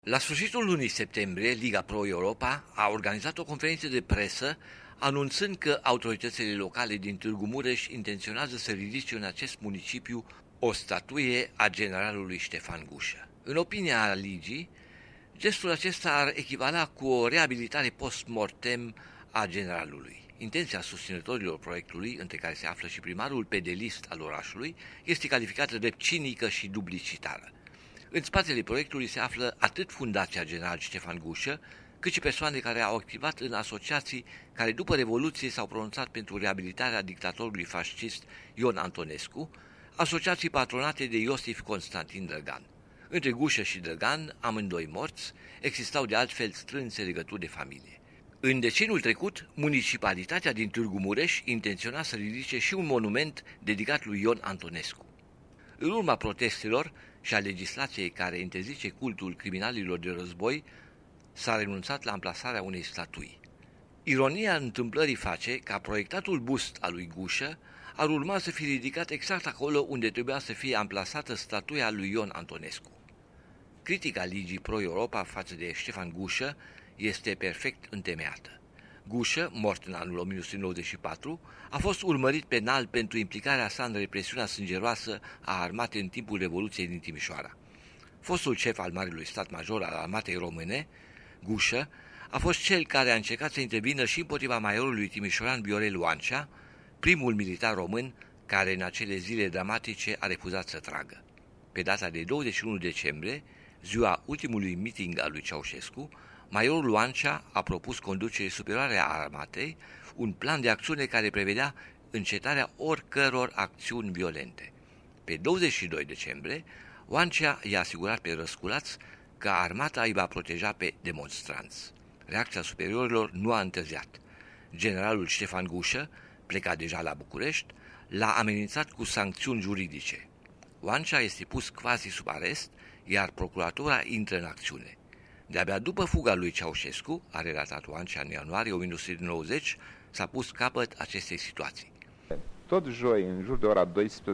La sfârșitul lunii septembrie, Liga Pro Europa a organizat o conferință de presă anunțând că autoritățile locale din Târgu Mureș intenționează să ridice în acest municipiu o statuie a generalului Ștefan Gușă. În opinia Ligii, gestul acesta ar echivala cu o reabilitare post-mortem a generalului. Intenția susținătorilor proiectului, între care se află și primarul pe de list al orașului, este calificată de cinică și duplicitară. În spatele proiectului se află atât Fundația General Ștefan Gușă, cât și persoane care au activat în asociații care după Revoluție s-au pronunțat pentru reabilitarea dictatorului fascist Ion Antonescu, asociații patronate de Iosif Constantin Drăgan. Între Gușă și Drăgan, amândoi morți, existau de altfel strânse legături de familie. În deceniul trecut, municipalitatea din Târgu Mureș intenționa să ridice și un monument dedicat lui Ion Antonescu. În urma protestelor și a legislației care interzice cultul criminalilor de război, s-a renunțat la amplasarea unei statui. Ironia întâmplării face ca proiectatul bust al lui Gușă ar urma să fie ridicat exact acolo unde trebuia să fie amplasată statuia lui Ion Antonescu. Critica Ligii Pro Europa față de Ștefan Gușă este perfect întemeiată. Gușă, mort în anul 1994, a fost urmărit penal pentru implicarea sa în represiunea sângeroasă a armatei în timpul Revoluției din Timișoara. Fostul șef al Marelui Stat Major al Armatei Române, Gușă, a fost cel care a încercat să intervină și împotriva majorului timișoran Viorel Oancea, primul militar român care în acele zile dramatice a refuzat să tragă. Pe data de 21 decembrie, ziua ultimului meeting al lui Ceaușescu, majorul Oancea a propus conducerii superioare a armatei un plan de acțiune care prevedea încetarea oricăror acțiuni violente. Pe 22 decembrie, Oancea i-a asigurat pe răsculați că armata îi va proteja pe demonstranți. Reacția superiorilor nu a întârziat. Generalul Ștefan Gușă, plecat deja la București, l-a amenințat cu sancțiuni juridice. Oancea este pus quasi sub arest, iar procuratura intră în acțiune. De-abia după fuga lui Ceaușescu, a relatat Oancea în ianuarie 1990, s-a pus capăt acestei situații. Tot joi, în jur de ora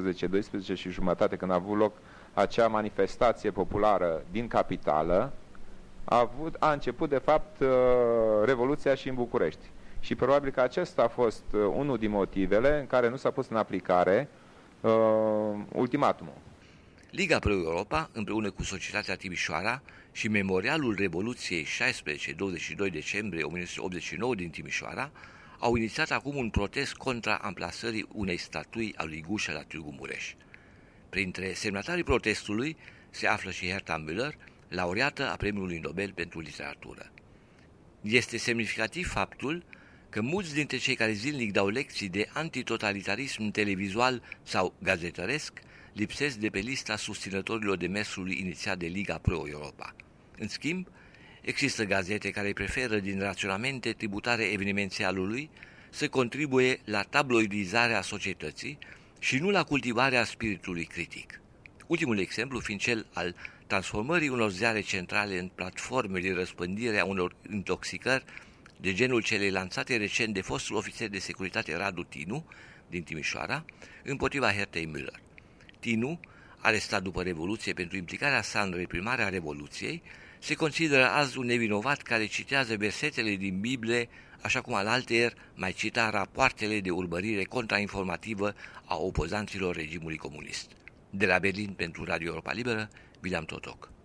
12 și jumătate, când a avut loc acea manifestație populară din capitală, a început, de fapt, Revoluția și în București. Și probabil că acesta a fost unul din motivele în care nu s-a pus în aplicare ultimatumul. Liga Pro Europa, împreună cu Societatea Timișoara și Memorialul Revoluției 16-22 decembrie 1989 din Timișoara, au inițiat acum un protest contra amplasării unei statui a lui Gușă la Târgu Mureș. Printre semnatarii protestului se află și Herta Müller, laureată a Premiului Nobel pentru Literatură. Este semnificativ faptul că mulți dintre cei care zilnic dau lecții de antitotalitarism televizual sau gazetăresc lipsesc de pe lista susținătorilor demersului inițiat de Liga Pro Europa. În schimb, există gazete care preferă din raționamente tributare evenimențialului să contribuie la tabloidizarea societății și nu la cultivarea spiritului critic. Ultimul exemplu fiind cel al transformării unor ziare centrale în platforme de răspândire a unor intoxicări de genul celei lansate recent de fostul ofițer de securitate Radu Tinu din Timișoara împotriva Hertei Müller. Tinu, arestat după Revoluție pentru implicarea sa în reprimarea Revoluției, se consideră azi un nevinovat care citează versetele din Biblie, așa cum alaltăieri mai cita rapoartele de urmărire contrainformativă a opozanților regimului comunist. De la Berlin pentru Radio Europa Liberă, William Totoc.